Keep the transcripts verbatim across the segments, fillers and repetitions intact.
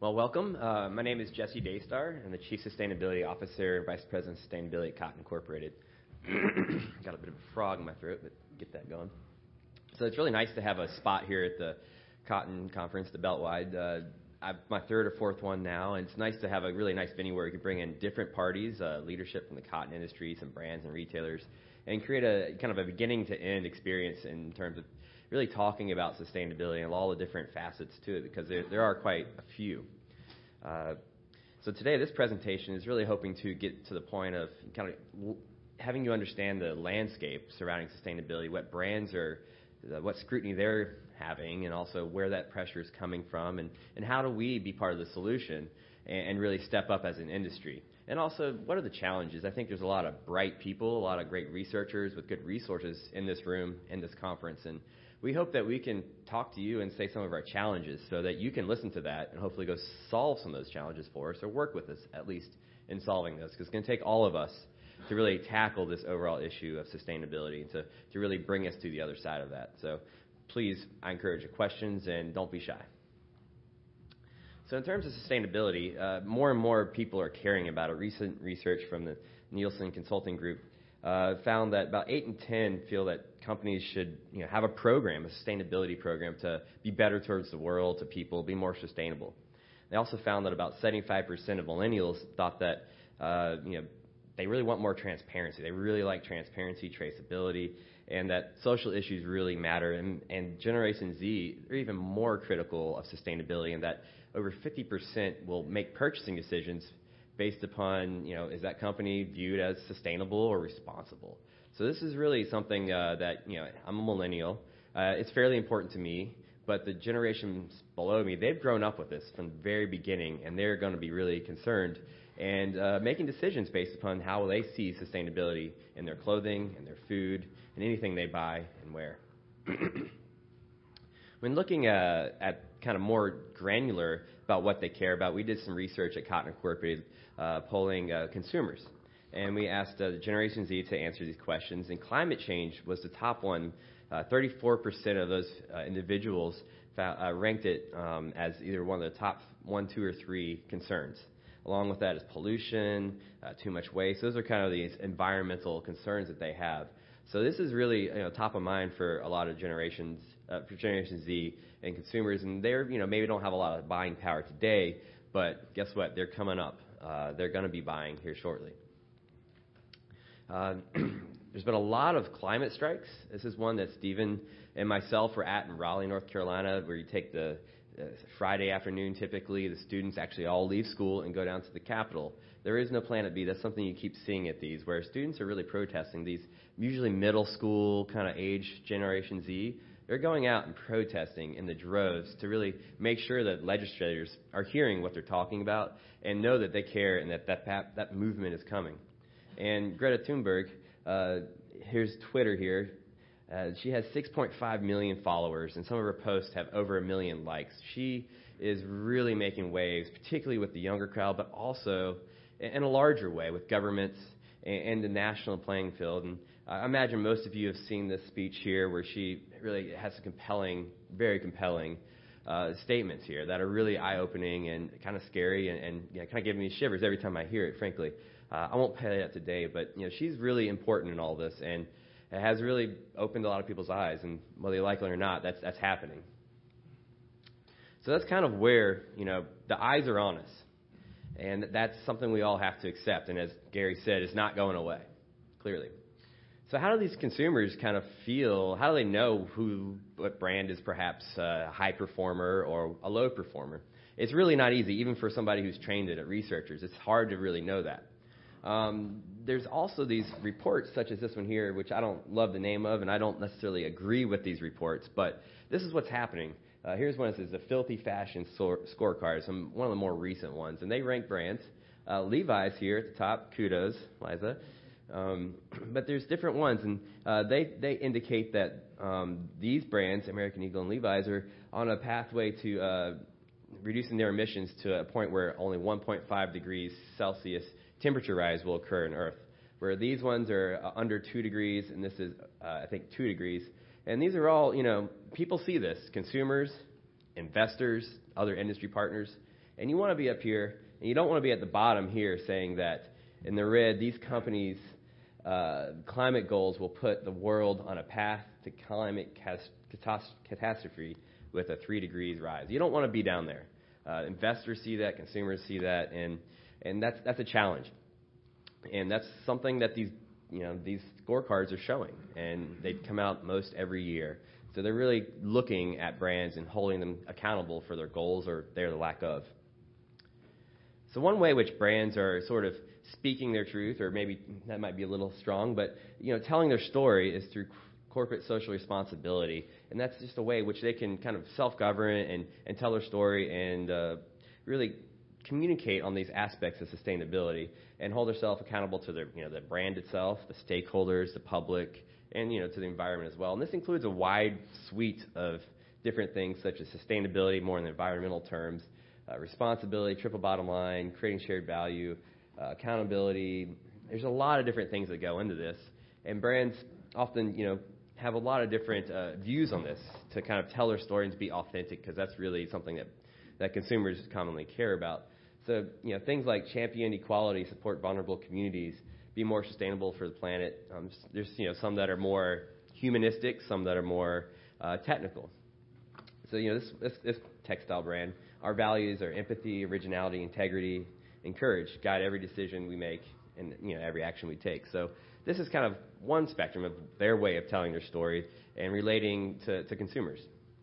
Well, welcome. Uh, my name is Jesse Daystar. I'm the Chief Sustainability Officer, Vice President of Sustainability at Cotton Incorporated. Got a bit of a frog in my throat, but get that going. So it's really nice to have a spot here at the Cotton Conference, the Beltwide. Uh, I'm my third or fourth one now, and it's nice to have a really nice venue where you can bring in different parties, uh, leadership from the cotton industry, some brands and retailers, and create a kind of a beginning to end experience in terms of really talking about sustainability and all the different facets to it, because there, there are quite a few. Uh, so today, this presentation is really hoping to get to the point of kind of having you understand the landscape surrounding sustainability, what brands are, what scrutiny they're having, and also where that pressure is coming from, and, and how do we be part of the solution and, and really step up as an industry. And also, what are the challenges? I think there's a lot of bright people, a lot of great researchers with good resources in this room, in this conference, and we hope that we can talk to you and say some of our challenges so that you can listen to that and hopefully go solve some of those challenges for us or work with us at least in solving those, because it's going to take all of us to really tackle this overall issue of sustainability and to, to really bring us to the other side of that. So please, I encourage your questions and don't be shy. So in terms of sustainability, uh, more and more people are caring about it. Recent research from the Nielsen Consulting Group uh, found that about eight in ten feel that companies should, you know, have a program, a sustainability program, to be better towards the world, to people, be more sustainable. They also found that about seventy-five percent of millennials thought that, uh, you know, they really want more transparency. They really like transparency, traceability, and that social issues really matter. And, and Generation Z are even more critical of sustainability, and that over fifty percent will make purchasing decisions based upon, you know, is that company viewed as sustainable or responsible? So this is really something uh, that, you know, I'm a millennial. Uh, it's fairly important to me, but the generations below me, they've grown up with this from the very beginning, and they're going to be really concerned and uh, making decisions based upon how they see sustainability in their clothing and their food and anything they buy and wear. When looking uh, at kind of more granular about what they care about, we did some research at Cotton Incorporated uh, polling uh, consumers. And we asked uh, Generation Z to answer these questions, and climate change was the top one. Uh, thirty-four percent of those uh, individuals found, uh, ranked it um, as either one of the top one, two, or three concerns. Along with that is pollution, uh, too much waste. Those are kind of these environmental concerns that they have. So this is really, you know, top of mind for a lot of generations, uh, for Generation Z and consumers, and they're, you know, maybe don't have a lot of buying power today, but guess what? They're coming up. Uh, they're going to be buying here shortly. Uh, there's been a lot of climate strikes. This is one that Stephen and myself were at in Raleigh, North Carolina, where you take the uh, Friday afternoon, typically, the students actually all leave school and go down to the Capitol. There is no Planet B. That's something you keep seeing at these, where students are really protesting. These usually middle school kind of age Generation Z, they're going out and protesting in the droves to really make sure that legislators are hearing what they're talking about and know that they care and that that, that, that movement is coming. And Greta Thunberg, uh, here's Twitter here. Uh, she has six point five million followers, and some of her posts have over a million likes. She is really making waves, particularly with the younger crowd, but also in a larger way with governments and, and the national playing field. And I imagine most of you have seen this speech here where she really has some compelling, very compelling uh, statements here that are really eye-opening and kind of scary and, and you know, kind of giving me shivers every time I hear it, frankly. Uh, I won't play that today, but you know, she's really important in all this, and it has really opened a lot of people's eyes, and whether they like it or not, that's that's happening. So that's kind of where, you know, the eyes are on us, and that's something we all have to accept, and as Gary said, it's not going away, clearly. So how do these consumers kind of feel, how do they know who, what brand is perhaps a high performer or a low performer? It's really not easy, even for somebody who's trained in it, researchers. It's hard to really know that. Um, there's also these reports, such as this one here, which I don't love the name of, and I don't necessarily agree with these reports, but this is what's happening. Uh, here's one that says the Filthy Fashion Scorecard, some one of the more recent ones, and they rank brands. Uh, Levi's here at the top, kudos, Liza. Um, but there's different ones, and uh, they, they indicate that um, these brands, American Eagle and Levi's, are on a pathway to uh, reducing their emissions to a point where only one point five degrees Celsius temperature rise will occur in Earth, where these ones are uh, under two degrees, and this is, uh, I think, two degrees. And these are all, you know, people see this, consumers, investors, other industry partners, And you want to be up here, and you don't want to be at the bottom here saying that in the red, these companies' uh, climate goals will put the world on a path to climate catas- catastrophe with a three degrees rise. You don't want to be down there. Uh, investors see that, consumers see that, and and that's that's a challenge. And that's something that these you know these scorecards are showing, and they come out most every year. So they're really looking at brands and holding them accountable for their goals or their lack of. So one way which brands are sort of speaking their truth, or maybe that might be a little strong, but you know, telling their story is through corporate social responsibility, and that's just a way which they can kind of self-govern and, and tell their story and uh, really communicate on these aspects of sustainability and hold themselves accountable to their, you know, the brand itself, the stakeholders, the public, and you know, to the environment as well. And this includes a wide suite of different things such as sustainability, more in the environmental terms, uh, responsibility, triple bottom line, creating shared value, uh, accountability. There's a lot of different things that go into this, and brands often, you know, have a lot of different uh, views on this to kind of tell their story and to be authentic, because that's really something that, that consumers commonly care about. So, you know, things like champion equality, support vulnerable communities, be more sustainable for the planet. Um, there's, you know, some that are more humanistic, some that are more uh, technical. So, you know, this, this, this textile brand, our values are empathy, originality, integrity, and courage, guide every decision we make and, you know, every action we take. So this is kind of one spectrum of their way of telling their story and relating to, to consumers.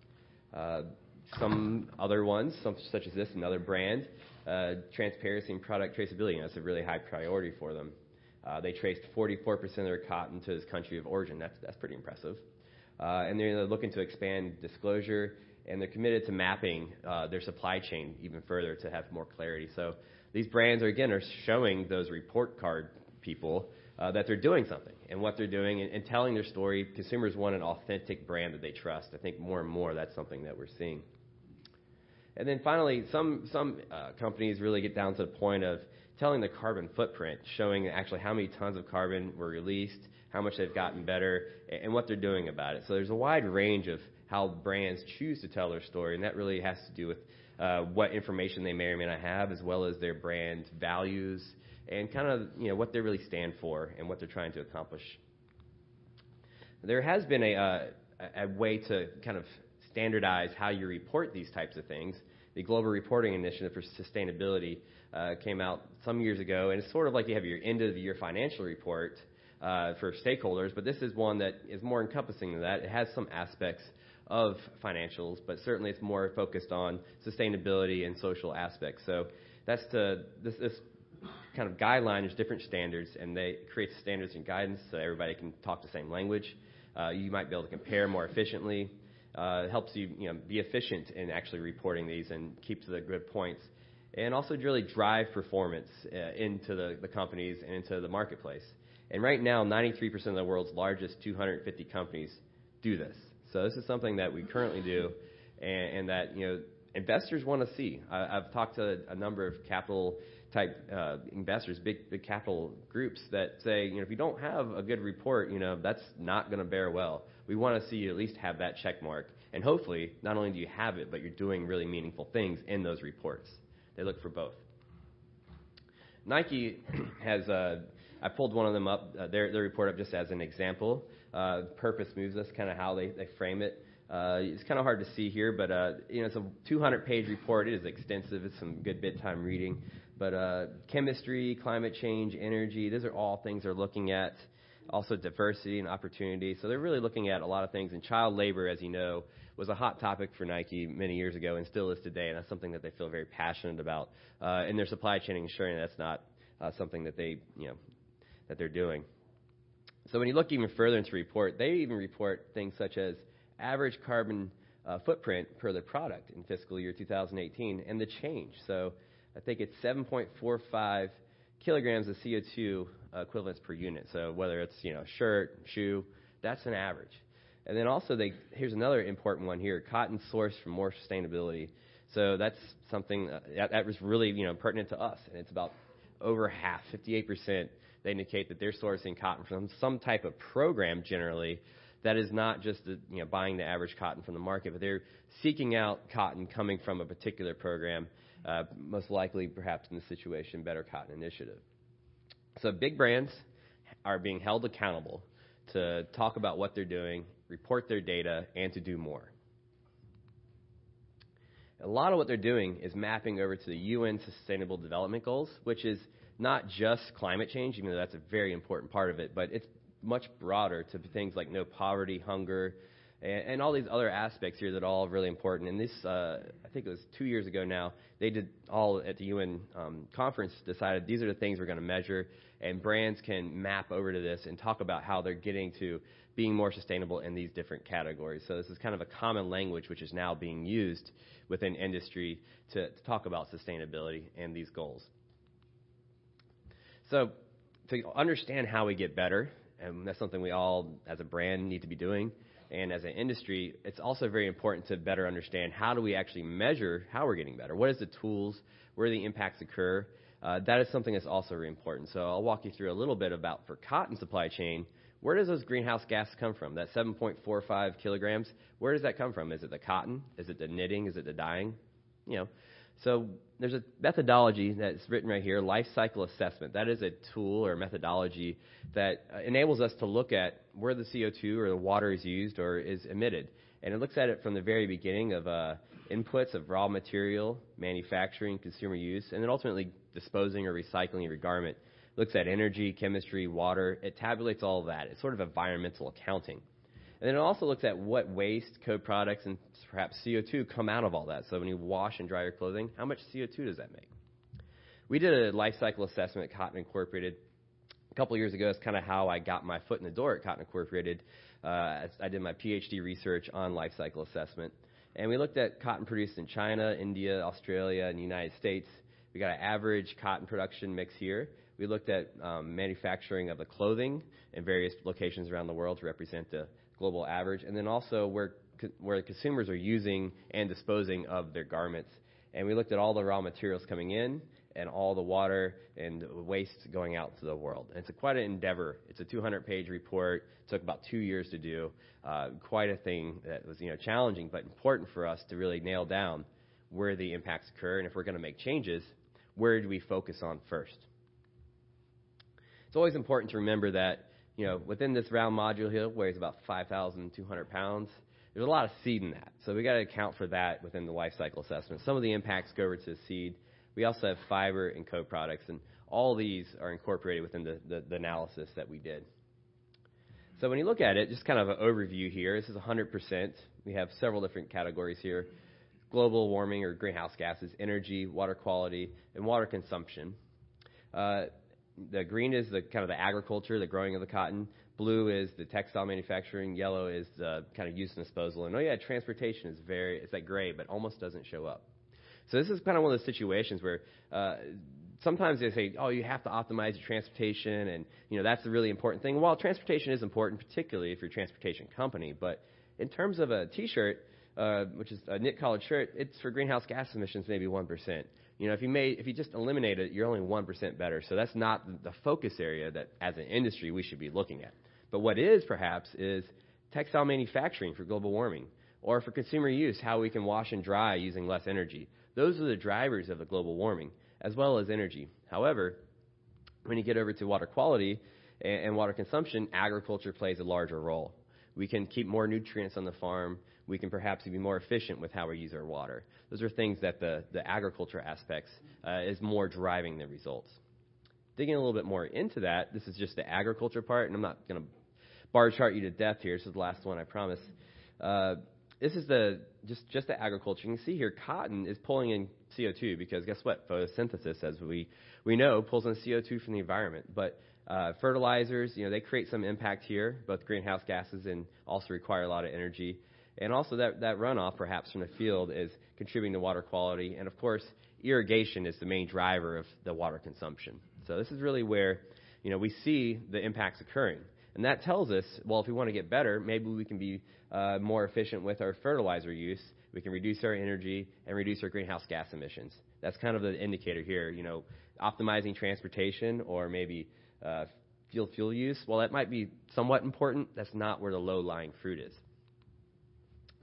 Uh, some other ones, some, such as this, another brand, uh, transparency and product traceability, and that's a really high priority for them. Uh, they traced forty-four percent of their cotton to its country of origin. That's that's pretty impressive. Uh, and they're looking to expand disclosure, and they're committed to mapping uh, their supply chain even further to have more clarity. So these brands are, again, are showing those report card people uh, that they're doing something and what they're doing and, and telling their story. Consumers want an authentic brand that they trust. I think more and more that's something that we're seeing. And then finally, some some uh, companies really get down to the point of telling the carbon footprint, showing actually how many tons of carbon were released, how much they've gotten better, and what they're doing about it. So there's a wide range of how brands choose to tell their story, and that really has to do with uh, what information they may or may not have, as well as their brand values and kind of, you know, what they really stand for and what they're trying to accomplish. There has been a, uh, a way to kind of standardize how you report these types of things. The Global Reporting Initiative for Sustainability uh, came out some years ago, and it's sort of like you have your end-of-the-year financial report uh, for stakeholders, but this is one that is more encompassing than that. It has some aspects of financials, but certainly it's more focused on sustainability and social aspects. So that's to this, this kind of guideline. There's different standards, and they create standards and guidance so everybody can talk the same language. Uh, you might be able to compare more efficiently. Uh, it helps you, you know, be efficient in actually reporting these and keep to the good points, and also really drive performance uh, into the, the companies and into the marketplace. And right now, ninety-three percent of the world's largest two hundred fifty companies do this. So this is something that we currently do, and, and that, you know, investors want to see. I, I've talked to a number of capital type uh, investors, big big capital groups that say, you know, if you don't have a good report, you know, that's not going to bear well. We want to see you at least have that check mark, and hopefully not only do you have it, but you're doing really meaningful things in those reports. They look for both. Nike has, uh, I pulled one of them up, uh, their, their report up just as an example. Uh, Purpose Moves Us, kind of how they, they frame it. Uh, it's kind of hard to see here, but uh, you know, it's a two hundred page report. It is extensive. It's some good bedtime reading. But uh, chemistry, climate change, energy, those are all things they're looking at. Also diversity and opportunity. So they're really looking at a lot of things. And child labor, as you know, was a hot topic for Nike many years ago and still is today. And that's something that they feel very passionate about uh, in their supply chain, ensuring that's not uh, something that they, you know, that they're doing. So when you look even further into the report, they even report things such as average carbon uh, footprint per the product in fiscal year two thousand eighteen and the change. So I think it's seven point four five kilograms of C O two uh, equivalents per unit. So whether it's, you know, shirt, shoe, that's an average. And then also, they here's another important one here: cotton sourced for more sustainability. So that's something uh, that, that was really, you know, pertinent to us, and it's about over half, fifty-eight percent. They indicate that they're sourcing cotton from some type of program generally that is not just the, you know, buying the average cotton from the market, but they're seeking out cotton coming from a particular program. uh, most likely perhaps in this situation, Better Cotton Initiative. So big brands are being held accountable to talk about what they're doing, report their data, and to do more. A lot of what they're doing is mapping over to the U N Sustainable Development Goals, which is not just climate change, even though that's a very important part of it, but it's much broader to things like no poverty, hunger, and, and all these other aspects here that are all really important. And this, uh, I think it was two years ago now, they did all at the U N um, conference, decided these are the things we're going to measure, and brands can map over to this and talk about how they're getting to being more sustainable in these different categories. So this is kind of a common language which is now being used within industry to, to talk about sustainability and these goals. So to understand how we get better, and that's something we all as a brand need to be doing, and as an industry, it's also very important to better understand how do we actually measure how we're getting better. What is the tools? Where do the impacts occur? Uh, that is something that's also very important. So I'll walk you through a little bit about for cotton supply chain. Where does those greenhouse gases come from? That seven point four five kilograms, where does that come from? Is it the cotton? Is it the knitting? Is it the dyeing? You know, so there's a methodology that's written right here, life cycle assessment. That is a tool or methodology that uh, enables us to look at where the C O two or the water is used or is emitted. And it looks at it from the very beginning of uh, inputs of raw material, manufacturing, consumer use, and then ultimately disposing or recycling your garment. Looks at energy, chemistry, water. It tabulates all of that. It's sort of environmental accounting. And then it also looks at what waste, co-products, and perhaps C O two come out of all that. So when you wash and dry your clothing, how much C O two does that make? We did a life cycle assessment at Cotton Incorporated a couple years ago. It's kind of how I got my foot in the door at Cotton Incorporated. Uh, I did my PhD research on life cycle assessment. And we looked at cotton produced in China, India, Australia, and the United States. We got an average cotton production mix here. We looked at um, manufacturing of the clothing in various locations around the world to represent the global average, and then also where co- where consumers are using and disposing of their garments. And we looked at all the raw materials coming in and all the water and waste going out to the world. And it's a, quite an endeavor. It's a two hundred page report. It took about two years to do. Uh, quite a thing that was, you know, challenging, but important for us to really nail down where the impacts occur, and if we're going to make changes, where do we focus on first? It's always important to remember that, you know, within this round module here, weighs about five thousand two hundred pounds, there's a lot of seed in that. So we got to account for that within the life cycle assessment. Some of the impacts go over to the seed. We also have fiber and co-products, and all these are incorporated within the, the, the analysis that we did. So when you look at it, just kind of an overview here, this is one hundred percent. We have several different categories here. Global warming or greenhouse gases, energy, water quality, and water consumption. Uh, The green is the kind of the agriculture, the growing of the cotton. Blue is the textile manufacturing. Yellow is the kind of use and disposal. And oh yeah, transportation is very, it's that gray, but almost doesn't show up. So this is kind of one of those situations where uh, sometimes they say, oh, you have to optimize your transportation, and you know that's the really important thing. Well, transportation is important, particularly if you're a transportation company. But in terms of a T-shirt, uh, which is a knit collared shirt, it's for greenhouse gas emissions maybe one percent. You know, if you made, if you just eliminate it, you're only one percent better. So that's not the focus area that, as an industry, we should be looking at. But what is, perhaps, is textile manufacturing for global warming, or for consumer use, how we can wash and dry using less energy. Those are the drivers of the global warming, as well as energy. However, when you get over to water quality and, and water consumption, agriculture plays a larger role. We can keep more nutrients on the farm. We can perhaps be more efficient with how we use our water. Those are things that the, the agriculture aspects uh, is more driving the results. Digging a little bit more into that, this is just the agriculture part, and I'm not going to bar chart you to death here. This is the last one, I promise. Uh, this is the just, just the agriculture. You can see here cotton is pulling in C O two because guess what? Photosynthesis, as we, we know, pulls in C O two from the environment. But uh, fertilizers, you know, they create some impact here, both greenhouse gases and also require a lot of energy. And also that, that runoff, perhaps, from the field is contributing to water quality. And, of course, irrigation is the main driver of the water consumption. So this is really where, you know, we see the impacts occurring. And that tells us, well, if we want to get better, maybe we can be uh, more efficient with our fertilizer use. We can reduce our energy and reduce our greenhouse gas emissions. That's kind of the indicator here, you know, optimizing transportation or maybe uh, fuel fuel use. Well, that might be somewhat important. That's not where the low-lying fruit is.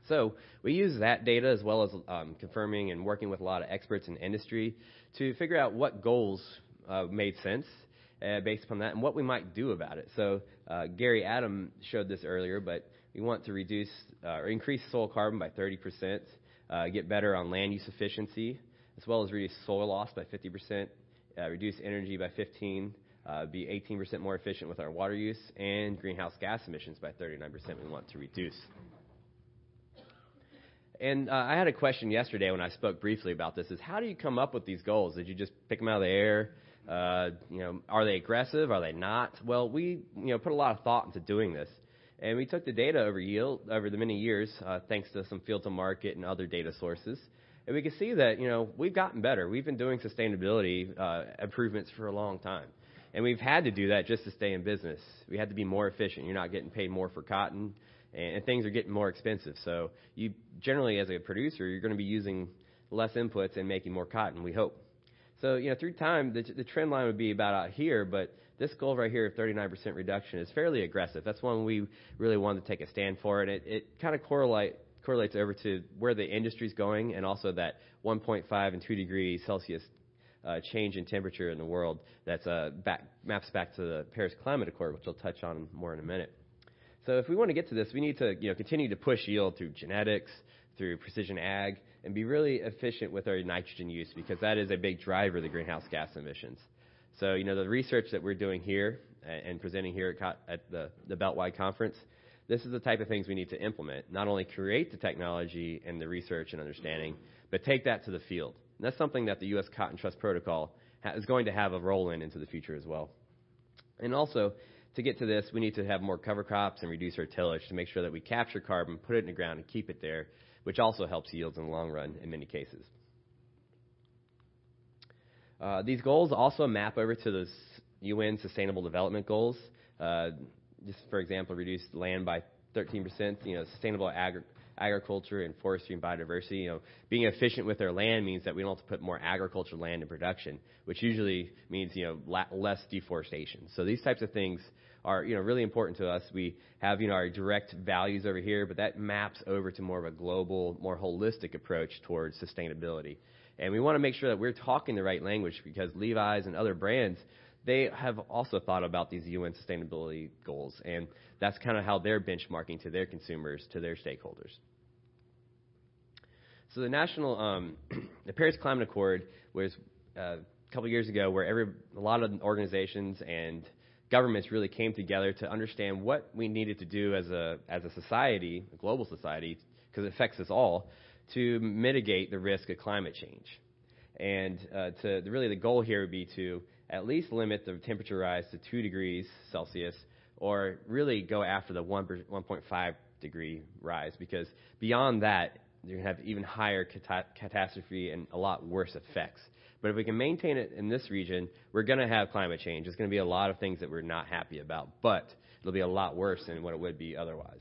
So we use that data as well as um, confirming and working with a lot of experts in the industry to figure out what goals uh, made sense uh, based upon that and what we might do about it. So uh, Gary Adam showed this earlier, but we want to reduce uh, or increase soil carbon by thirty percent, uh, get better on land use efficiency, as well as reduce soil loss by fifty percent, uh, reduce energy by fifteen percent, uh, be eighteen percent more efficient with our water use, and greenhouse gas emissions by thirty-nine percent we want to reduce. And uh, I had a question yesterday when I spoke briefly about this, is how do you come up with these goals? Did you just pick them out of the air? Uh, you know, are they aggressive? Are they not? Well, we, you know, put a lot of thought into doing this. And we took the data over yield, over the many years, uh, thanks to some field to market and other data sources. And we can see that, you know, we've gotten better. We've been doing sustainability uh, improvements for a long time. And we've had to do that just to stay in business. We had to be more efficient. You're not getting paid more for cotton, and, and things are getting more expensive. So you generally, as a producer, you're going to be using less inputs and making more cotton, we hope. So, you know, through time, the, the trend line would be about out here, but this goal right here of thirty-nine percent reduction is fairly aggressive. That's one we really wanted to take a stand for, and it, it kind of correlate, correlates over to where the industry's going, and also that one point five and two degrees Celsius uh, change in temperature in the world that's uh, back, maps back to the Paris Climate Accord, which I'll touch on more in a minute. So if we want to get to this, we need to, you know, continue to push yield through genetics, through precision ag, and be really efficient with our nitrogen use, because that is a big driver of the greenhouse gas emissions. So, you know, the research that we're doing here and presenting here at, at the, the Beltwide Conference, this is the type of things we need to implement. Not only create the technology and the research and understanding, but take that to the field. And that's something that the U S Cotton Trust Protocol ha- is going to have a role in into the future as well. And also, to get to this, we need to have more cover crops and reduce our tillage to make sure that we capture carbon, put it in the ground, and keep it there, which also helps yields in the long run in many cases. Uh, these goals also map over to the U N Sustainable Development Goals. Uh, just for example, reduce land by thirteen percent. You know, sustainable agri- agriculture and forestry and biodiversity. You know, being efficient with our land means that we don't have to put more agricultural land in production, which usually means, you know, la- less deforestation. So these types of things are, you know, really important to us. We have, you know, our direct values over here, but that maps over to more of a global, more holistic approach towards sustainability. And we want to make sure that we're talking the right language, because Levi's and other brands, they have also thought about these U N sustainability goals, and that's kind of how they're benchmarking to their consumers, to their stakeholders. So the national, um, the Paris Climate Accord was uh, a couple years ago, where every a lot of organizations and governments really came together to understand what we needed to do as a as a society, a global society, because it affects us all, to mitigate the risk of climate change. And uh, to really the goal here would be to at least limit the temperature rise to two degrees Celsius, or really go after the one point five degree rise, because beyond that, you're going to have even higher cat- catastrophe and a lot worse effects. But if we can maintain it in this region, we're going to have climate change. There's going to be a lot of things that we're not happy about, but it'll be a lot worse than what it would be otherwise.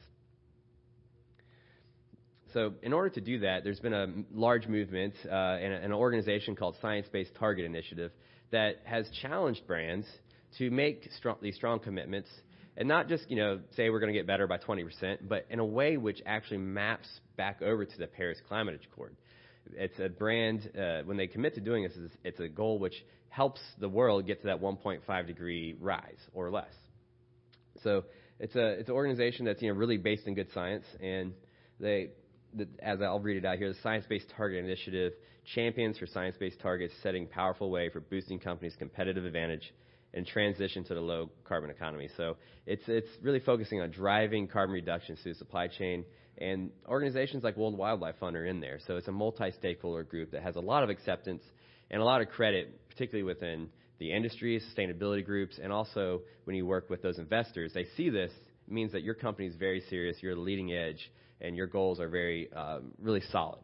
So in order to do that, there's been a large movement uh, and an organization called Science Based Targets initiative that has challenged brands to make strong, these strong commitments, and not just, you know, say we're going to get better by twenty percent, but in a way which actually maps back over to the Paris Climate Accord. It's a brand, uh, when they commit to doing this, it's a goal which helps the world get to that one point five degree rise or less. So it's a it's an organization that's, you know, really based in good science, and they, the, as I'll read it out here, the Science Based Target Initiative champions for science-based targets, setting powerful way for boosting companies' competitive advantage and transition to the low carbon economy. So it's it's really focusing on driving carbon reductions through the supply chain, and organizations like World Wildlife Fund are in there. So it's a multi-stakeholder group that has a lot of acceptance and a lot of credit, particularly within the industry, sustainability groups, and also when you work with those investors. They see this, it means that your company is very serious, you're the leading edge, and your goals are very, um, really solid.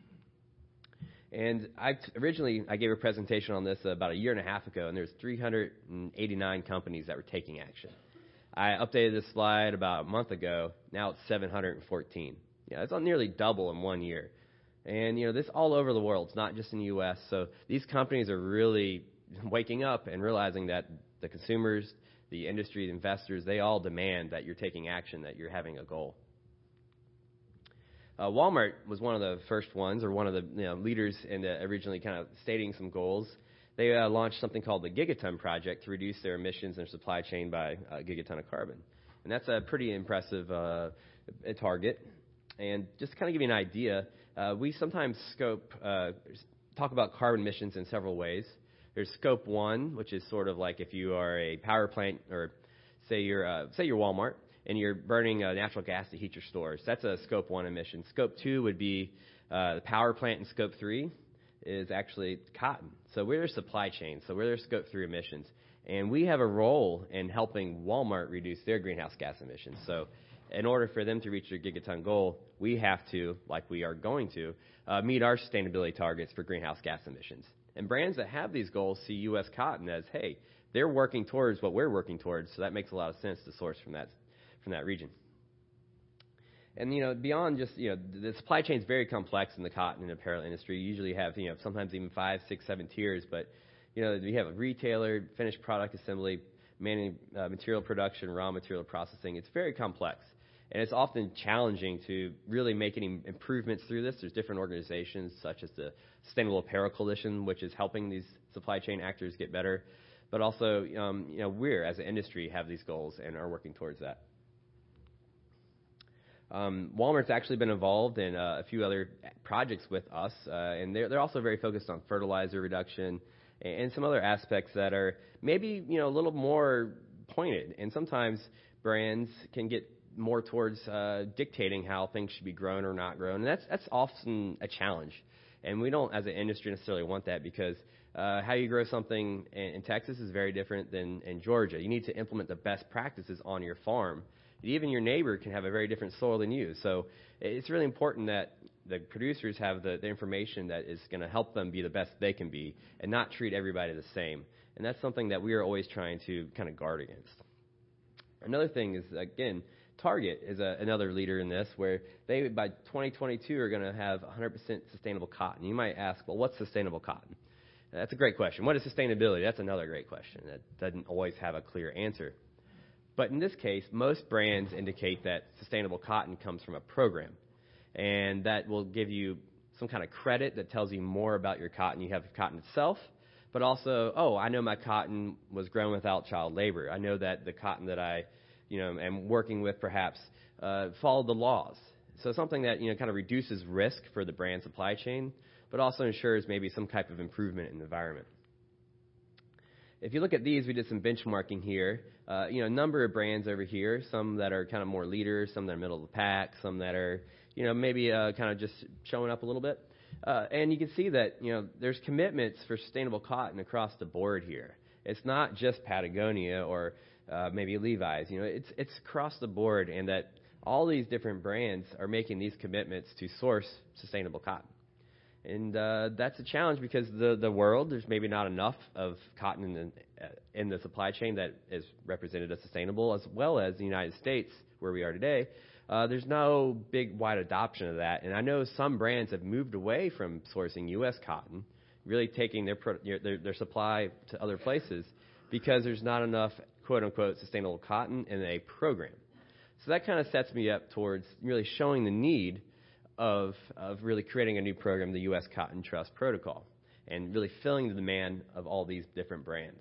And I originally, I gave a presentation on this about a year and a half ago, and there's three hundred eighty-nine companies that were taking action. I updated this slide about a month ago. Now it's seven hundred fourteen. Yeah, it's on nearly double in one year. And, you know, this all over the world. It's not just in the U S. So these companies are really waking up and realizing that the consumers, the industry, the investors, they all demand that you're taking action, that you're having a goal. Uh, Walmart was one of the first ones, or one of the you know, leaders in the, originally kind of stating some goals. They uh, launched something called the Gigaton Project to reduce their emissions in their supply chain by a gigaton of carbon. And that's a pretty impressive uh, target. And just to kind of give you an idea, uh, we sometimes scope, uh, talk about carbon emissions in several ways. There's scope one, which is sort of like if you are a power plant, or say you're, uh, say you're Walmart, and you're burning uh, natural gas to heat your stores. That's a scope one emission. Scope two would be uh, the power plant, and scope three is actually cotton. So we're their supply chain. So we're their scope three emissions. And we have a role in helping Walmart reduce their greenhouse gas emissions. So in order for them to reach their gigaton goal, we have to, like we are going to, uh, meet our sustainability targets for greenhouse gas emissions. And brands that have these goals see U S Cotton as, hey, they're working towards what we're working towards, so that makes a lot of sense to source from that from that region. And, you know, beyond just, you know, the supply chain is very complex in the cotton and apparel industry. You usually have, you know, sometimes even five, six, seven tiers, but, you know, we have a retailer, finished product assembly, manu- uh, material production, raw material processing. It's very complex. And it's often challenging to really make any improvements through this. There's different organizations such as the Sustainable Apparel Coalition, which is helping these supply chain actors get better. But also, um, you know, we're, as an industry, have these goals and are working towards that. Um, Walmart's actually been involved in uh, a few other projects with us, uh, and they're, they're also very focused on fertilizer reduction and, and some other aspects that are maybe, you know, a little more pointed. And sometimes brands can get more towards uh, dictating how things should be grown or not grown, and that's that's often a challenge. And we don't, as an industry, necessarily want that, because uh, how you grow something in, in Texas is very different than in Georgia. You need to implement the best practices on your farm. Even your neighbor can have a very different soil than you. So it's really important that the producers have the, the information that is going to help them be the best they can be, and not treat everybody the same. And that's something that we are always trying to kind of guard against. Another thing is, again, Target is a, another leader in this, where they, by twenty twenty-two, are going to have one hundred percent sustainable cotton. You might ask, well, what's sustainable cotton? That's a great question. What is sustainability? That's another great question that doesn't always have a clear answer. But in this case, most brands indicate that sustainable cotton comes from a program, and that will give you some kind of credit that tells you more about your cotton. You have the cotton itself, but also, oh, I know my cotton was grown without child labor. I know that the cotton that I, you know, am working with perhaps uh, followed the laws. So something that, you know, kind of reduces risk for the brand supply chain, but also ensures maybe some type of improvement in the environment. If you look at these, we did some benchmarking here. Uh, you know, a number of brands over here, some that are kind of more leaders, some that are middle of the pack, some that are, you know, maybe uh, kind of just showing up a little bit. Uh, and you can see that, you know, there's commitments for sustainable cotton across the board here. It's not just Patagonia or uh, maybe Levi's. You know, it's it's across the board, and that all these different brands are making these commitments to source sustainable cotton. And uh, that's a challenge, because the, the world, there's maybe not enough of cotton in the, uh, in the supply chain that is represented as sustainable, as well as the United States, where we are today. Uh, there's no big, wide adoption of that. And I know some brands have moved away from sourcing U S cotton, really taking their, pro- their, their supply to other places, because there's not enough, quote-unquote, sustainable cotton in a program. So that kind of sets me up towards really showing the need Of, of really creating a new program, the U S Cotton Trust Protocol, and really filling the demand of all these different brands.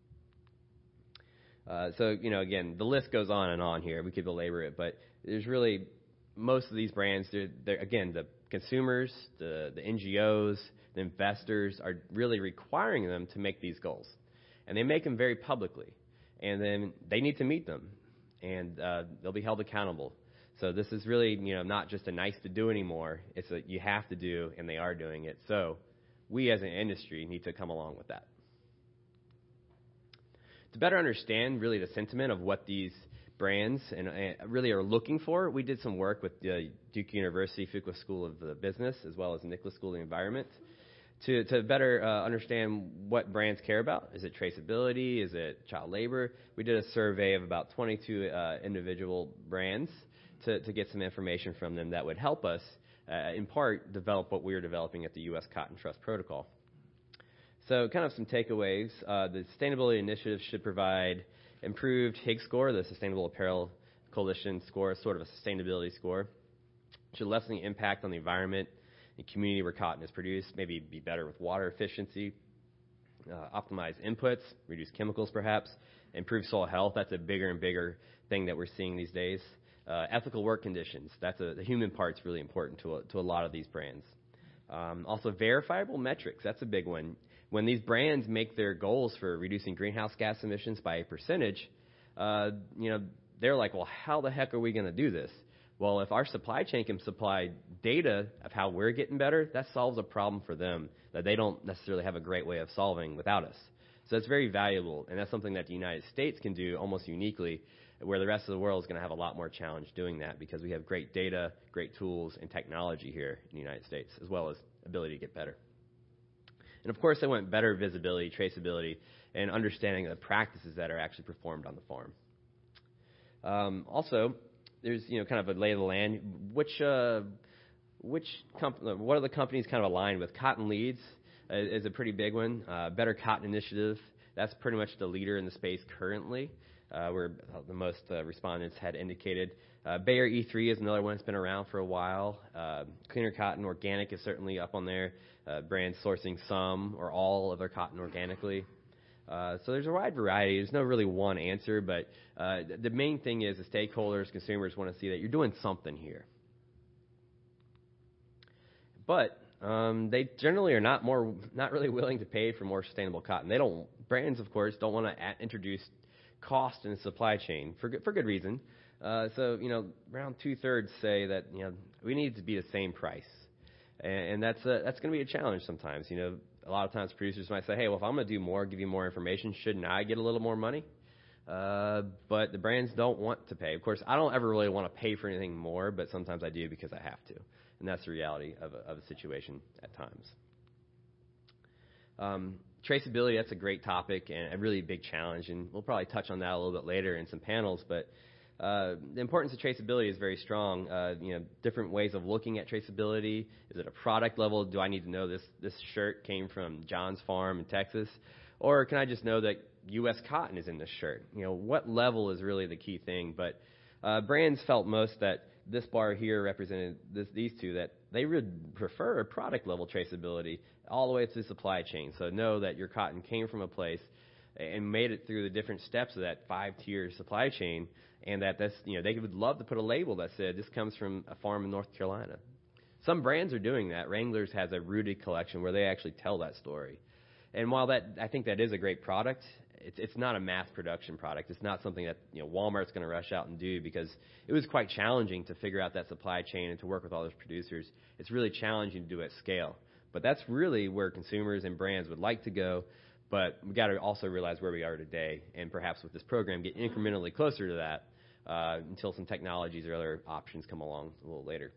Uh, so, you know, again, the list goes on and on here. We could belabor it, but there's really, most of these brands, they're, they're again, the consumers, the, the N G Os, the investors are really requiring them to make these goals. And they make them very publicly. And then they need to meet them, and uh, they'll be held accountable. So this is really, you know, not just a nice to do anymore. It's a you have to do, and they are doing it. So we as an industry need to come along with that. To better understand really the sentiment of what these brands and, and really are looking for, we did some work with the Duke University Fuqua School of the Business, as well as Nicholas School of the Environment, to, to better uh, understand what brands care about. Is it traceability? Is it child labor? We did a survey of about twenty-two uh, individual brands to, to get some information from them that would help us, uh, in part, develop what we are developing at the U S Cotton Trust Protocol. So kind of some takeaways. Uh, the sustainability initiative should provide improved Higgs score, the Sustainable Apparel Coalition score, sort of a sustainability score. should lessen the impact on the environment and community where cotton is produced, maybe be better with water efficiency, uh, optimize inputs, reduce chemicals perhaps, improve soil health. That's a bigger and bigger thing that we're seeing these days. Uh, ethical work conditions. That's a, the human part's really important to a, to a lot of these brands. Um, also, verifiable metrics. That's a big one. When these brands make their goals for reducing greenhouse gas emissions by a percentage, uh, you know, they're like, well, how the heck are we going to do this? Well, if our supply chain can supply data of how we're getting better, that solves a problem for them that they don't necessarily have a great way of solving without us. So it's very valuable, and that's something that the United States can do almost uniquely, where the rest of the world is going to have a lot more challenge doing that because we have great data, great tools, and technology here in the United States, as well as ability to get better. And of course, I want better visibility, traceability, and understanding of the practices that are actually performed on the farm. Um, also, there's you know kind of a lay of the land. Which uh, which comp- what are the companies kind of aligned with? Cotton Leads uh, is a pretty big one. Uh, Better Cotton Initiative, that's pretty much the leader in the space currently, uh, where the most uh, respondents had indicated. Uh, Bayer E three is another one that's been around for a while. Uh, Cleaner Cotton Organic is certainly up on there. Uh, brands sourcing some or all of their cotton organically. Uh, so there's a wide variety. There's no really one answer, but uh, the main thing is the stakeholders, consumers want to see that you're doing something here. But um, they generally are not more, not really willing to pay for more sustainable cotton. They don't. Brands, of course, don't want to a- introduce cost in the supply chain for good, for good reason. Uh, so you know, around two thirds say that you know we need to be the same price. And that's a, that's going to be a challenge sometimes. You know, a lot of times producers might say, hey, well, if I'm going to do more, give you more information, shouldn't I get a little more money? Uh, but the brands don't want to pay. Of course, I don't ever really want to pay for anything more, but sometimes I do because I have to. And that's the reality of a, of a situation at times. Um, traceability, that's a great topic and a really big challenge. And we'll probably touch on that a little bit later in some panels. But Uh, the importance of traceability is very strong. Uh, you know, different ways of looking at traceability. Is it a product level? Do I need to know this this shirt came from John's farm in Texas, or can I just know that U S cotton is in this shirt? You know, what level is really the key thing? But uh, brands felt most that this bar here represented this, these two, that they would prefer a product level traceability all the way through the supply chain. So know that your cotton came from a place and made it through the different steps of that five-tier supply chain, and that this, you know, they would love to put a label that said this comes from a farm in North Carolina. Some brands are doing that. Wranglers has a Rooted collection where they actually tell that story. And while that, I think that is a great product, it's it's not a mass production product. It's not something that you know Walmart's going to rush out and do, because it was quite challenging to figure out that supply chain and to work with all those producers. It's really challenging to do at scale. But that's really where consumers and brands would like to go. But we've got to also realize where we are today, and perhaps with this program get incrementally closer to that uh, until some technologies or other options come along a little later.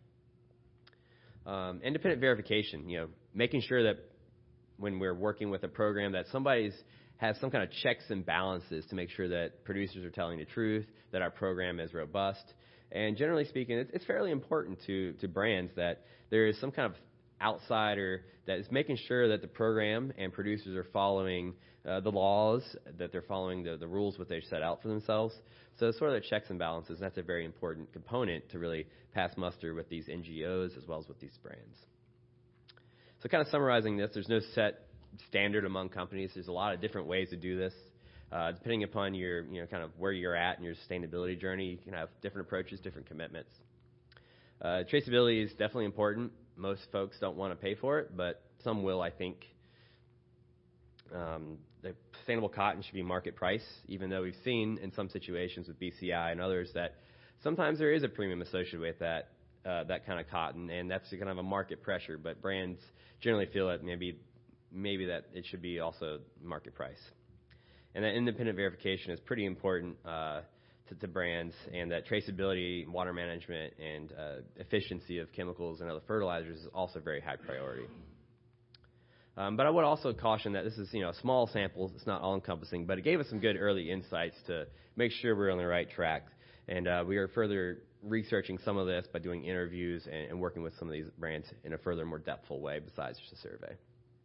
Um, independent verification, you know, making sure that when we're working with a program that somebody's has some kind of checks and balances to make sure that producers are telling the truth, that our program is robust. And generally speaking, it's, it's fairly important to, to brands that there is some kind of outsider that is making sure that the program and producers are following uh, the laws, that they're following the, the rules what they've set out for themselves. So it's sort of the checks and balances, and that's a very important component to really pass muster with these N G Os as well as with these brands. So kind of summarizing this, there's no set standard among companies. There's a lot of different ways to do this. Uh, depending upon your, you know, kind of where you're at in your sustainability journey, you can have different approaches, different commitments. Uh, traceability is definitely important. Most folks don't want to pay for it, but some will, I think. Um, the sustainable cotton should be market price, even though we've seen in some situations with B C I and others that sometimes there is a premium associated with that uh, that kind of cotton, and that's kind of a market pressure. But brands generally feel that maybe maybe that it should be also market price. And that independent verification is pretty important uh, to, to brands, and that traceability, water management, and uh, efficiency of chemicals and other fertilizers is also very high priority. Um, but I would also caution that this is, you know, small samples. It's not all-encompassing, but it gave us some good early insights to make sure we're on the right track. And uh, we are further researching some of this by doing interviews and, and working with some of these brands in a further, more depthful way besides just a survey.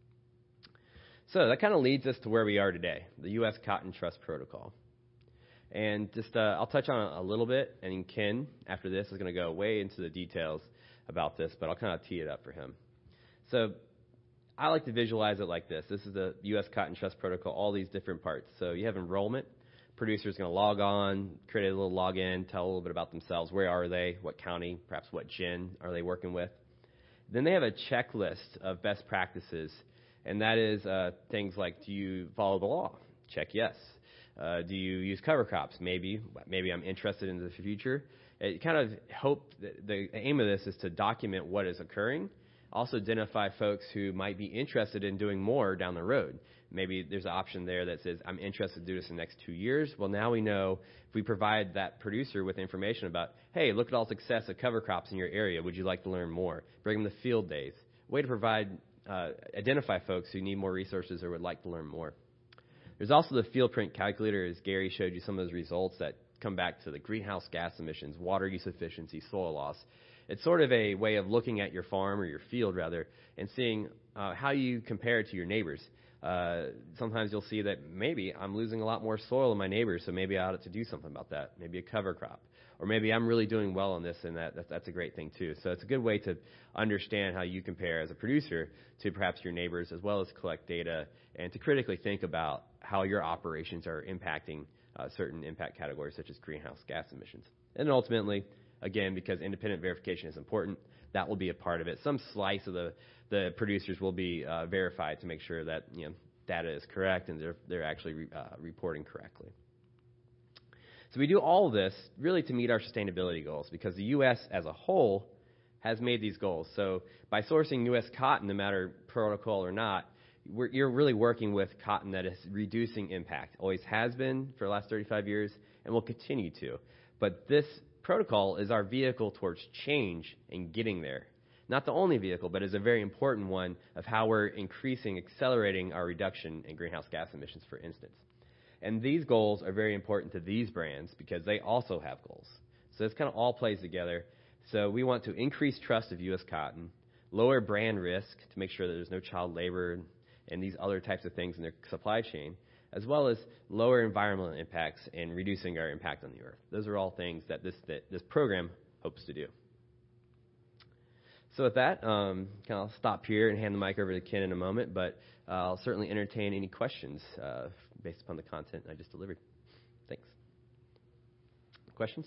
So that kind of leads us to where we are today, the U S Cotton Trust Protocol. And just uh, I'll touch on it a little bit, and then Ken, after this, is going to go way into the details about this, but I'll kind of tee it up for him. So I like to visualize it like this. This is the U S Cotton Trust Protocol, all these different parts. So you have enrollment. Producer is going to log on, create a little login, tell a little bit about themselves. Where are they? What county? Perhaps what gin are they working with? Then they have a checklist of best practices, and that is uh, things like, do you follow the law? Check yes. Uh, do you use cover crops? Maybe. Maybe I'm interested in the future. It kind of hope that the aim of this is to document what is occurring, also identify folks who might be interested in doing more down the road. Maybe there's an option there that says, I'm interested to do this in the next two years. Well, now we know if we provide that producer with information about, hey, look at all the success of cover crops in your area. Would you like to learn more? Bring them to field days. Way to provide, uh, identify folks who need more resources or would like to learn more. There's also the field print calculator, as Gary showed you some of those results that come back to the greenhouse gas emissions, water use efficiency, soil loss. It's sort of a way of looking at your farm or your field, rather, and seeing uh, how you compare to your neighbors. Uh, sometimes you'll see that maybe I'm losing a lot more soil than my neighbors, so maybe I ought to do something about that. Maybe a cover crop. Or maybe I'm really doing well on this, and that, that that's a great thing, too. So it's a good way to understand how you compare as a producer to perhaps your neighbors, as well as collect data and to critically think about how your operations are impacting uh, certain impact categories, such as greenhouse gas emissions. And ultimately, again, because independent verification is important, that will be a part of it. Some slice of the, the producers will be uh, verified to make sure that, you know, data is correct and they're, they're actually re, uh, reporting correctly. So we do all of this really to meet our sustainability goals, because the U S as a whole has made these goals. So by sourcing U S cotton, no matter protocol or not, we're, you're really working with cotton that is reducing impact. Always has been for the last thirty-five years and will continue to. But this protocol is our vehicle towards change and getting there. Not the only vehicle, but is a very important one of how we're increasing, accelerating our reduction in greenhouse gas emissions, for instance. And these goals are very important to these brands because they also have goals. So this kind of all plays together. So we want to increase trust of U S cotton, lower brand risk to make sure that there's no child labor and these other types of things in their supply chain, as well as lower environmental impacts and reducing our impact on the earth. Those are all things that this that this program hopes to do. So with that, um, I'll stop here and hand the mic over to Ken in a moment, but uh, I'll certainly entertain any questions uh, based upon the content I just delivered. Thanks. Questions?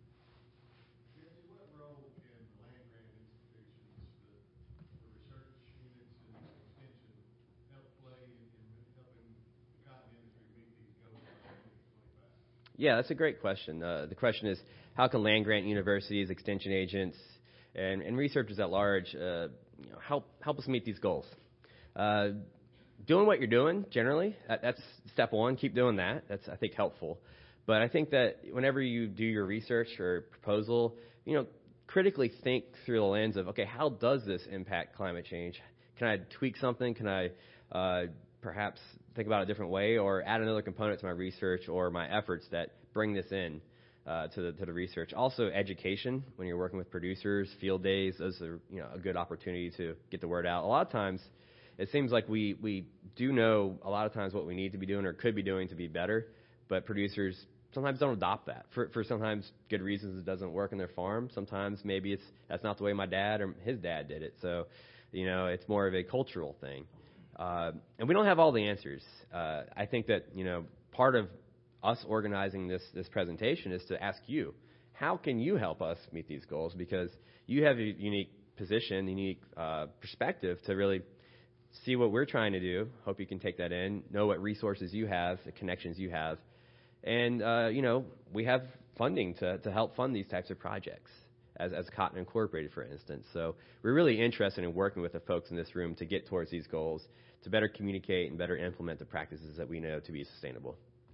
What role can land-grant institutions, the, the research units and extension, help play in, in helping the cotton industry meet these goals by twenty twenty-five? Yeah, that's a great question. Uh, the question is, how can land-grant universities, extension agents, and, and researchers at large uh, you know, help help us meet these goals? Uh, doing what you're doing, generally, that, that's step one. Keep doing that. That's, I think, helpful. But I think that whenever you do your research or proposal, you know, critically think through the lens of, okay, how does this impact climate change? Can I tweak something? Can I uh, perhaps think about it a different way, or add another component to my research or my efforts that bring this in uh, to the to the research? Also, education when you're working with producers, field days, those are, you know, a good opportunity to get the word out. A lot of times, it seems like we we do know a lot of times what we need to be doing or could be doing to be better, but producers sometimes don't adopt that for for sometimes good reasons. It doesn't work in their farm. Sometimes maybe it's that's not the way my dad or his dad did it. So, you know, it's more of a cultural thing. Uh, and we don't have all the answers. Uh, I think that, you know, part of us organizing this this presentation is to ask you, how can you help us meet these goals? Because you have a unique position, unique uh, perspective to really see what we're trying to do. Hope you can take that in, know what resources you have, the connections you have. And, uh, you know, we have funding to, to help fund these types of projects, as, as Cotton Incorporated, for instance. So we're really interested in working with the folks in this room to get towards these goals, to better communicate and better implement the practices that we know to be sustainable.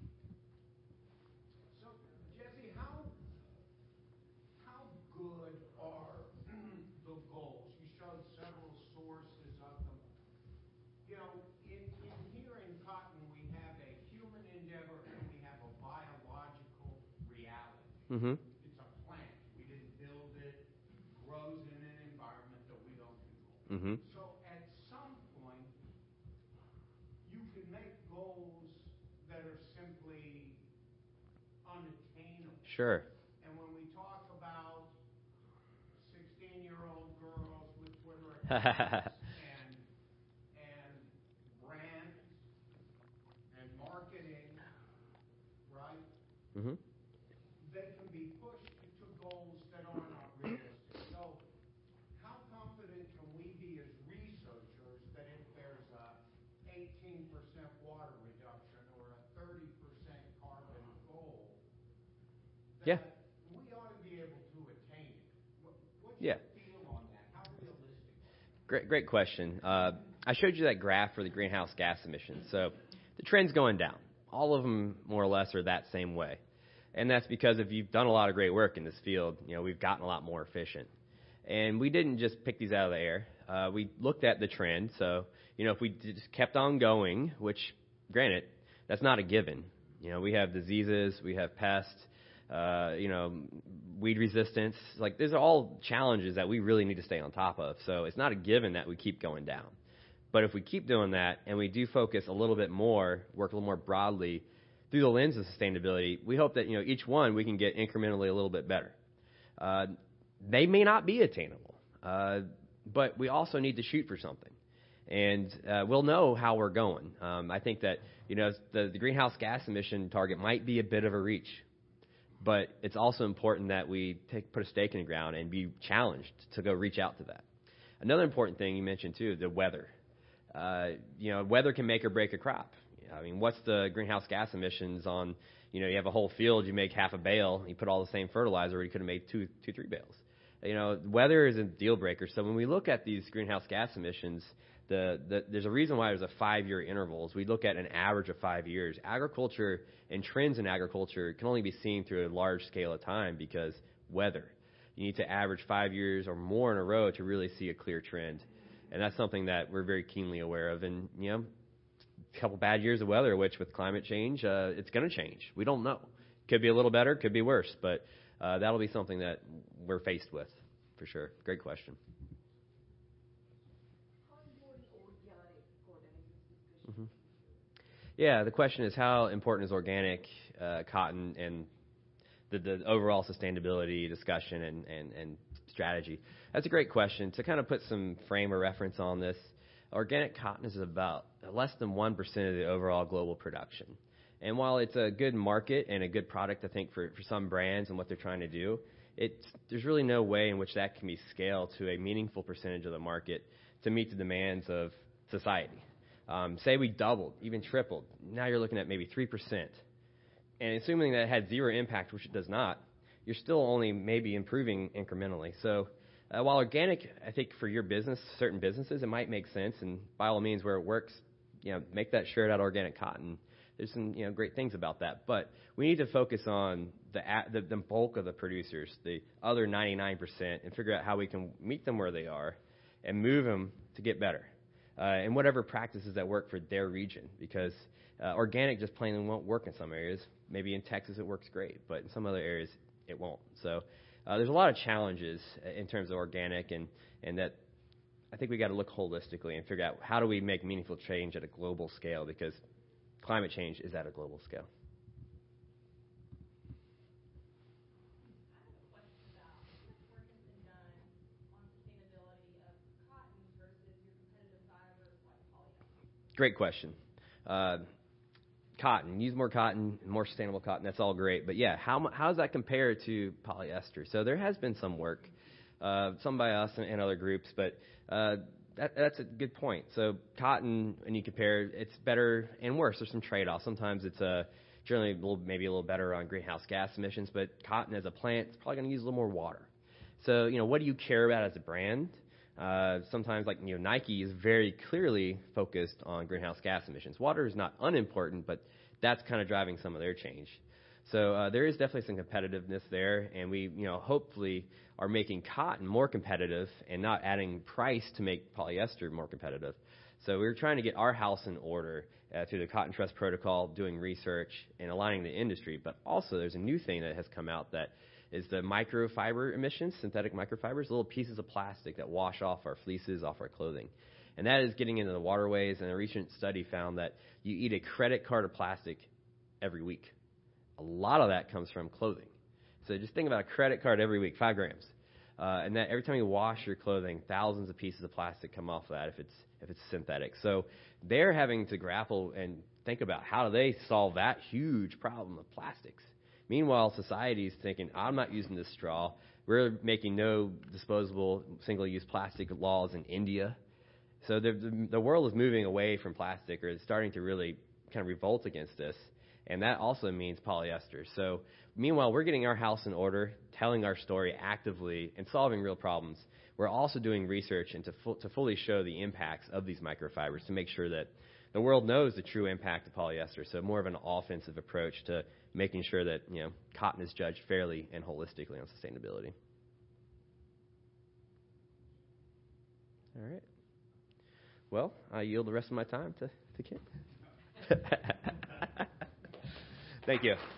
So, Jesse, how, how good are the goals? You showed several sources of them. You know, in, in here in cotton, we have a human endeavor and we have a biological reality. Mm-hmm. It's a plant. We didn't build it. It grows in an environment that we don't control. Mm-hmm. So at some point, you can make goals that are simply unattainable. Sure. And when we talk about sixteen-year-old girls with Twitter accounts and and brands and marketing, right? Mm-hmm. They can be pushed to goals that are not realistic. So how confident can we be as researchers that if there's a eighteen percent water reduction or a thirty percent carbon goal, that Yeah. we ought to be able to attain it? What, what's Yeah. your feel on that? How realistic? Great, great question. Uh, I showed you that graph for the greenhouse gas emissions. So the trend's going down. All of them, more or less, are that same way. And that's because if you've done a lot of great work in this field, you know, we've gotten a lot more efficient. And we didn't just pick these out of the air. Uh, we looked at the trend. So, you know, if we just kept on going, which, granted, that's not a given. You know, we have diseases, we have pests, uh, you know, weed resistance. Like, these are all challenges that we really need to stay on top of. So it's not a given that we keep going down. But if we keep doing that and we do focus a little bit more, work a little more broadly through the lens of sustainability, we hope that, you know, each one we can get incrementally a little bit better. Uh, they may not be attainable, uh, but we also need to shoot for something. And uh, we'll know how we're going. Um, I think that, you know, the, the greenhouse gas emission target might be a bit of a reach, but it's also important that we take, put a stake in the ground and be challenged to go reach out to that. Another important thing you mentioned, too, the weather. Uh, you know, weather can make or break a crop. I mean, what's the greenhouse gas emissions on, you know, you have a whole field, you make half a bale, you put all the same fertilizer, you could have made two, two, three bales. You know, weather is a deal breaker. So when we look at these greenhouse gas emissions, the, the there's a reason why there's a five-year intervals. We look at an average of five years. Agriculture and trends in agriculture can only be seen through a large scale of time because weather. You need to average five years or more in a row to really see a clear trend. And that's something that we're very keenly aware of. And, you know, a couple bad years of weather, which with climate change, uh, it's going to change. We don't know. Could be a little better, could be worse, but uh, that'll be something that we're faced with, for sure. Great question. Mm-hmm. Yeah, the question is how important is organic uh, cotton and the, the overall sustainability discussion and, and, and strategy? That's a great question. To kind of put some frame of reference on this, organic cotton is about less than one percent of the overall global production. And while it's a good market and a good product, I think, for, for some brands and what they're trying to do, it's, there's really no way in which that can be scaled to a meaningful percentage of the market to meet the demands of society. Um, say we doubled, even tripled. Now you're looking at maybe three percent. And assuming that it had zero impact, which it does not, you're still only maybe improving incrementally. So uh, while organic, I think for your business, certain businesses, it might make sense. And by all means, where it works, you know, make that shirt out of organic cotton. There's some, you know, great things about that. But we need to focus on the, the, the bulk of the producers, the other ninety-nine percent, and figure out how we can meet them where they are and move them to get better. Uh, and whatever practices that work for their region, because uh, organic just plainly won't work in some areas. Maybe in Texas it works great, but in some other areas it won't. So uh, there's a lot of challenges in terms of organic, and, and that I think we got to look holistically and figure out how do we make meaningful change at a global scale, because climate change is at a global scale. Great question. Uh, cotton, use more cotton, more sustainable cotton. That's all great. But yeah, how how does that compare to polyester? So there has been some work, uh, some by us and, and other groups, but uh, that, that's a good point. So cotton, when you compare, it's better and worse. There's some trade-offs. Sometimes it's uh, generally a little, maybe a little better on greenhouse gas emissions, but cotton as a plant is probably going to use a little more water. So, you know, what do you care about as a brand? Uh, sometimes, like, you know, Nike is very clearly focused on greenhouse gas emissions. Water is not unimportant, but that's kind of driving some of their change. So uh, there is definitely some competitiveness there, and we, you know, hopefully are making cotton more competitive and not adding price to make polyester more competitive. So we're trying to get our house in order uh, through the Cotton Trust Protocol, doing research and aligning the industry. But also there's a new thing that has come out that is the microfiber emissions, synthetic microfibers, little pieces of plastic that wash off our fleeces, off our clothing. And that is getting into the waterways, and a recent study found that you eat a credit card of plastic every week. a lot of that comes from clothing. So just think about a credit card every week, five grams. Uh, and that every time you wash your clothing, thousands of pieces of plastic come off of that if it's if it's synthetic. So they're having to grapple and think about how do they solve that huge problem of plastics. Meanwhile, society is thinking, I'm not using this straw. We're making no disposable single-use plastic laws in India. So the, the, the world is moving away from plastic, or is starting to really kind of revolt against this. And that also means polyester. So meanwhile, we're getting our house in order, telling our story actively, and solving real problems. We're also doing research and to, fu- to fully show the impacts of these microfibers to make sure that the world knows the true impact of polyester. So more of an offensive approach to making sure that, you know, cotton is judged fairly and holistically on sustainability. All right. Well, I yield the rest of my time to, to Kim. Thank you.